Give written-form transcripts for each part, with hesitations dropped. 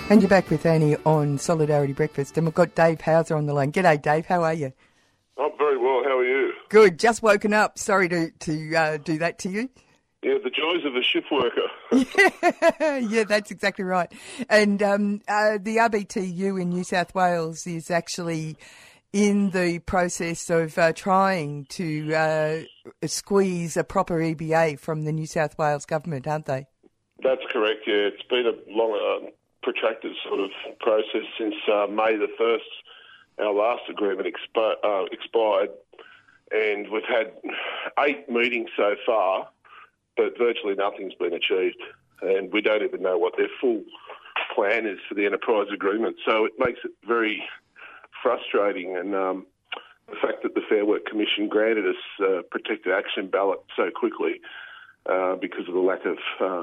And you're back with Annie on Solidarity Breakfast, and we've got Dave Hauser on the line. G'day, Dave. How are you? I'm very well. How are you? Good. Just woken up. Sorry to do that to you. Yeah, the joys of a shift worker. Yeah, that's exactly right. And the RBTU in New South Wales is actually in the process of trying to squeeze a proper EBA from the New South Wales government, aren't they? That's correct, yeah. It's been a long, protracted sort of process since May the 1st. Our last agreement expired, and we've had 8 meetings so far, but virtually nothing's been achieved. And we don't even know what their full plan is for the enterprise agreement. So it makes it very frustrating. And the fact that the Fair Work Commission granted us a protected action ballot so quickly because of the lack of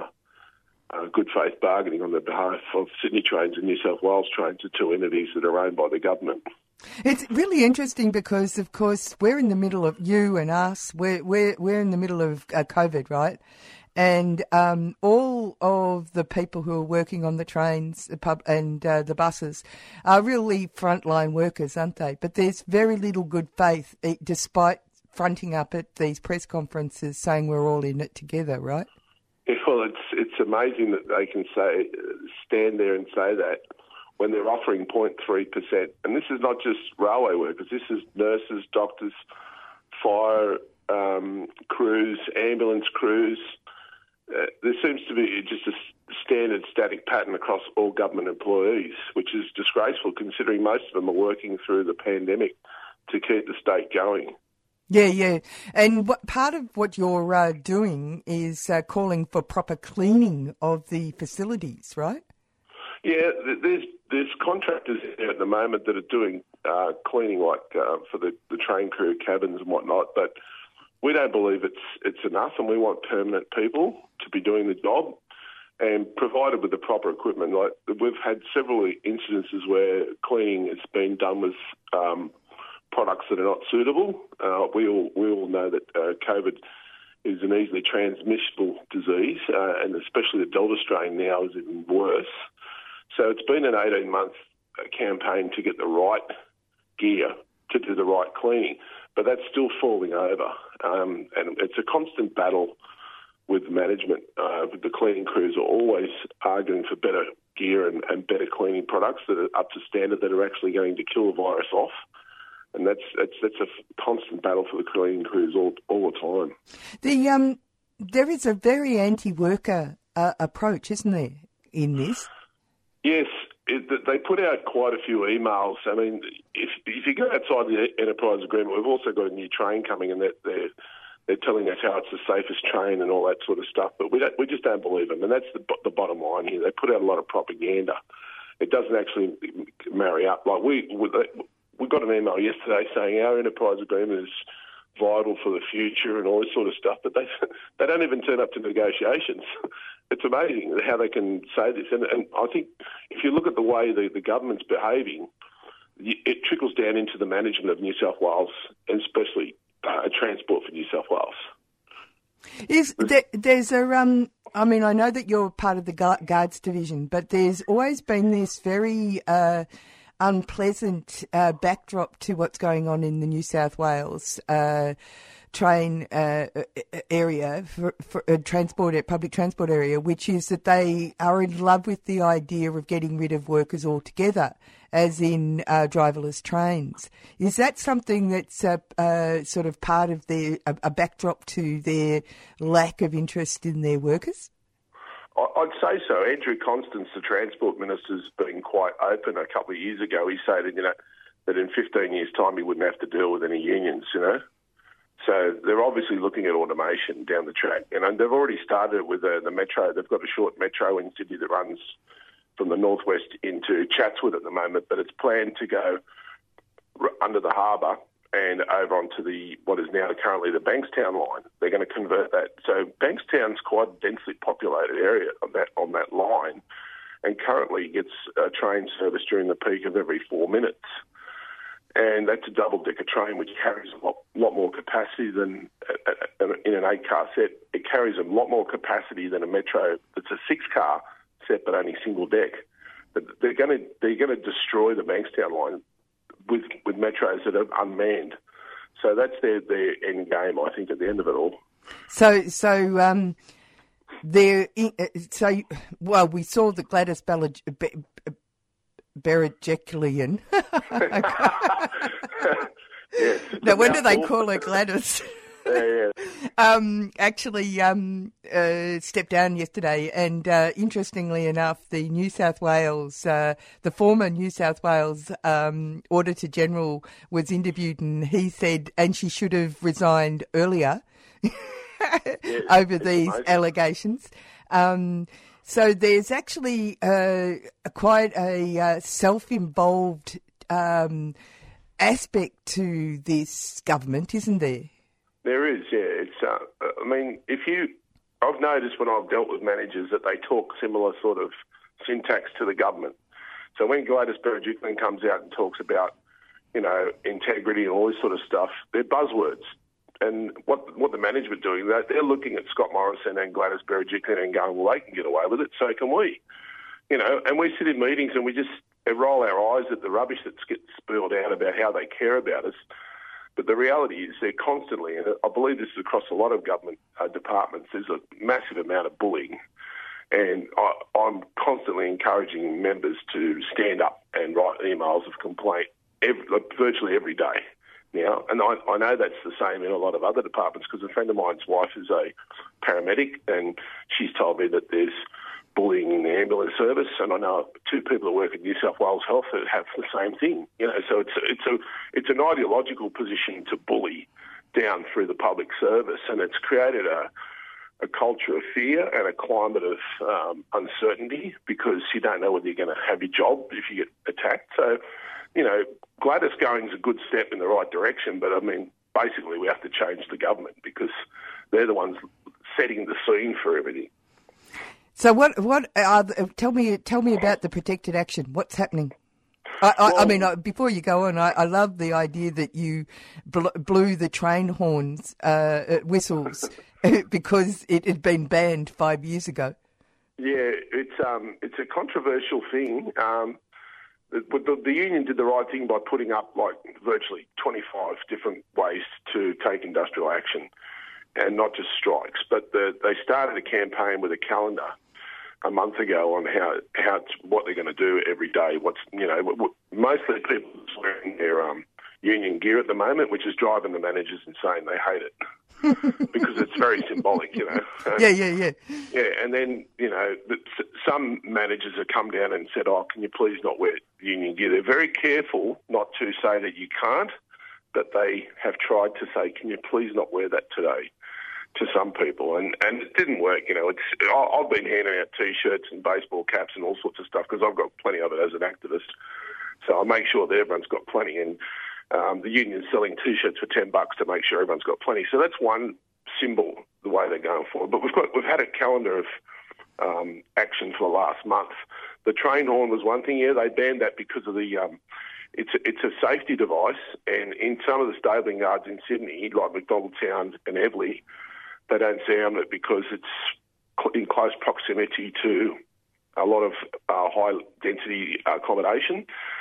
good faith bargaining on the behalf of Sydney Trains and New South Wales Trains, the 2 entities that are owned by the government. It's really interesting because, of course, we're in the middle of, you and us, we're in the middle of COVID, right? And all of the people who are working on the trains and the buses are really frontline workers, aren't they? But there's very little good faith, despite fronting up at these press conferences saying we're all in it together, right? Yeah, well, it's amazing that they can stand there and say that when they're offering 0.3%. And this is not just railway workers. This is nurses, doctors, fire crews, ambulance crews. There seems to be just a standard static pattern across all government employees, which is disgraceful considering most of them are working through the pandemic to keep the state going. Yeah. And part of what you're doing is calling for proper cleaning of the facilities, right? Yeah, there's contractors there at the moment that are doing cleaning, like for the train crew cabins and whatnot, but we don't believe it's enough, and we want permanent people to be doing the job and provided with the proper equipment. Like, we've had several incidences where cleaning has been done with products that are not suitable. We all know that COVID is an easily transmissible disease, and especially the Delta strain now is even worse. So it's been an 18-month campaign to get the right gear to do the right cleaning, but that's still falling over. And it's a constant battle with management. The cleaning crews are always arguing for better gear and better cleaning products that are up to standard, that are actually going to kill the virus off. And that's a constant battle for the cleaning crews all the time. There is a very anti-worker approach, isn't there, in this? Yes, they put out quite a few emails. I mean, if you go outside the enterprise agreement, we've also got a new train coming, and they're telling us how it's the safest train and all that sort of stuff. But we just don't believe them, and that's the bottom line here. They put out a lot of propaganda. It doesn't actually marry up. Like we got an email yesterday saying our enterprise agreement is vital for the future and all this sort of stuff, but they don't even turn up to negotiations. It's amazing how they can say this. And I think if you look at the way the government's behaving, it trickles down into the management of New South Wales, and especially Transport for New South Wales. There's a I mean, I know that you're part of the Guards Division, but there's always been this very unpleasant backdrop to what's going on in the New South Wales train area, for public transport area, which is that they are in love with the idea of getting rid of workers altogether, as in driverless trains. Is that something that's sort of part of a backdrop to their lack of interest in their workers? I'd say so. Andrew Constance, the Transport Minister's been quite open a couple of years ago. He said that in 15 years' time he wouldn't have to deal with any unions, So they're obviously looking at automation down the track. And they've already started with the metro. They've got a short metro in Sydney that runs from the northwest into Chatswood at the moment, but it's planned to go under the harbour and over onto what is now currently the Bankstown line. They're going to convert that. So Bankstown's quite a densely populated area on that line, and currently gets a train service during the peak of every 4 minutes. And that's a double-decker train which carries a lot more capacity than, in an 8-car set, it carries a lot more capacity than a metro that's a 6-car set but only single deck. they're going to destroy the Bankstown line with metros that are unmanned. So that's their end game, I think, at the end of it all. We saw the Gladys Berejiklian. Yes, now, when do they call her Gladys? Yeah. Actually stepped down yesterday, and interestingly enough, the New South Wales, the former New South Wales Auditor General was interviewed, and he said, and she should have resigned earlier over these allegations. So there's actually quite a self-involved aspect to this government, isn't there? There is, yeah. It's, I've noticed when I've dealt with managers that they talk similar sort of syntax to the government. So when Gladys Berejiklian comes out and talks about, integrity and all this sort of stuff, they're buzzwords. And what the management are doing, they're looking at Scott Morrison and Gladys Berejiklian and going, well, they can get away with it, so can we. And we sit in meetings and we just roll our eyes at the rubbish that gets spilled out about how they care about us. But the reality is they're constantly, and I believe this is across a lot of government departments, there's a massive amount of bullying. And I'm constantly encouraging members to stand up and write emails of complaint virtually every day now. And I know that's the same in a lot of other departments, because a friend of mine's wife is a paramedic, and she's told me that there's bullying in the ambulance service, and I know two people who work at New South Wales Health that have the same thing. So it's an ideological position to bully down through the public service, and it's created a culture of fear and a climate of uncertainty, because you don't know whether you're going to have your job if you get attacked. So, Gladys going is a good step in the right direction, but basically we have to change the government, because they're the ones setting the scene for everything. So tell me about the protected action. What's happening? Before you go on, I love the idea that you blew the train horns, whistles, because it had been banned 5 years ago. Yeah, it's a controversial thing. The union did the right thing by putting up virtually 25 different ways to take industrial action, and not just strikes. But they started a campaign with a calendar a month ago on what they're going to do every day. Mostly people are wearing their union gear at the moment, which is driving the managers insane. They hate it because it's very symbolic, Yeah. Yeah, and then, some managers have come down and said, can you please not wear union gear? They're very careful not to say that you can't, but they have tried to say, can you please not wear that today, to some people, and it didn't work. I've been handing out T-shirts and baseball caps and all sorts of stuff, because I've got plenty of it as an activist. So I make sure that everyone's got plenty, and the union's selling T-shirts for $10 to make sure everyone's got plenty. So that's one symbol, the way they're going forward. But we've had a calendar of action for the last month. The train horn was one thing. Yeah, they banned that because of the it's a safety device, and in some of the stabling yards in Sydney, like McDonaldtown and Eveleigh, they don't sound it because it's in close proximity to a lot of high-density accommodation.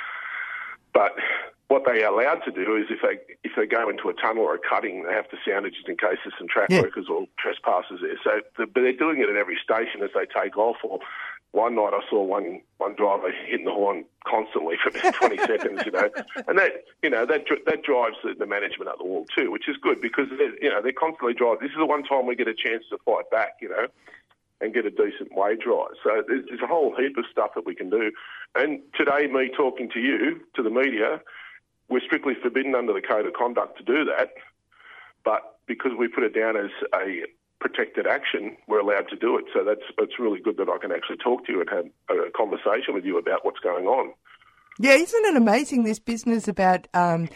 But what they're allowed to do is if they go into a tunnel or a cutting, they have to sound it just in case there's some track workers or trespassers there. So, but they're doing it at every station as they take off. Or one night I saw one driver hitting the horn constantly for about 20 seconds, and that drives the management up the wall too, which is good, because they're constantly driving. This is the one time we get a chance to fight back, and get a decent wage rise. So there's a whole heap of stuff that we can do. And today, me talking to you, to the media, we're strictly forbidden under the Code of Conduct to do that, but because we put it down as a protected action, we're allowed to do it. So that's really good that I can actually talk to you and have a conversation with you about what's going on. Yeah, isn't it amazing, this business about,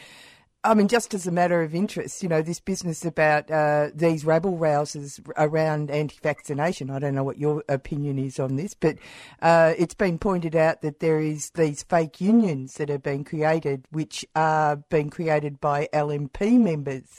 just as a matter of interest, this business about these rabble-rousers around anti-vaccination. I don't know what your opinion is on this, but it's been pointed out that there is these fake unions that have been created, which are being created by LNP members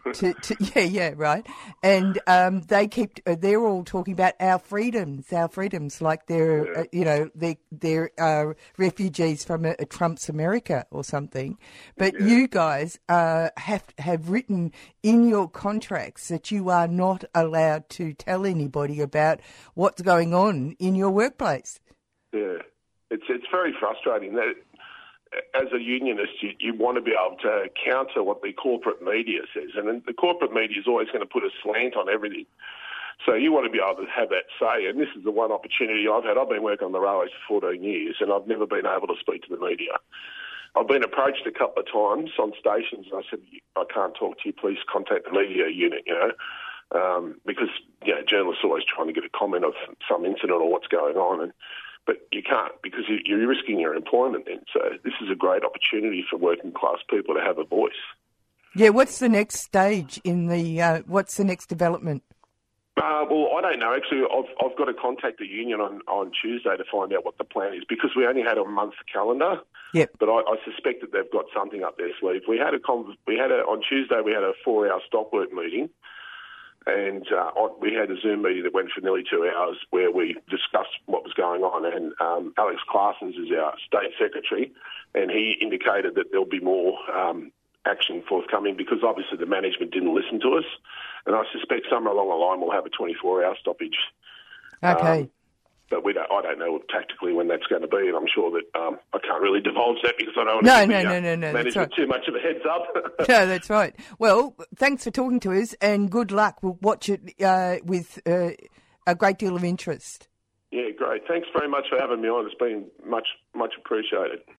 Yeah, right. And they're all talking about our freedoms, like they're, they're refugees from a Trump's America or something. But you guys have written in your contracts that you are not allowed to tell anybody about what's going on in your workplace. Yeah, it's very frustrating that. As a unionist, you want to be able to counter what the corporate media says. And the corporate media is always going to put a slant on everything. So you want to be able to have that say. And this is the one opportunity I've had. I've been working on the railways for 14 years, and I've never been able to speak to the media. I've been approached a couple of times on stations, and I said, I can't talk to you. Please contact the media unit, because journalists are always trying to get a comment of some incident or what's going on. But you can't, because you're risking your employment then. So this is a great opportunity for working class people to have a voice. Yeah, what's the next stage in the, what's the next development? Well, I don't know. Actually, I've got to contact the union on Tuesday to find out what the plan is, because we only had a month calendar. Yep. But I suspect that they've got something up their sleeve. On Tuesday we had a 4-hour stop work meeting. And we had a Zoom meeting that went for nearly 2 hours where we discussed what was going on. And Alex Claassens is our state secretary, and he indicated that there'll be more action forthcoming, because obviously the management didn't listen to us. And I suspect somewhere along the line we'll have a 24-hour stoppage. Okay. But I don't know tactically when that's going to be, and I'm sure that I can't really divulge that because I don't want to give management right. Too much of a heads up. No, that's right. Well, thanks for talking to us, and good luck. We'll watch it with a great deal of interest. Yeah, great. Thanks very much for having me on. It's been much appreciated.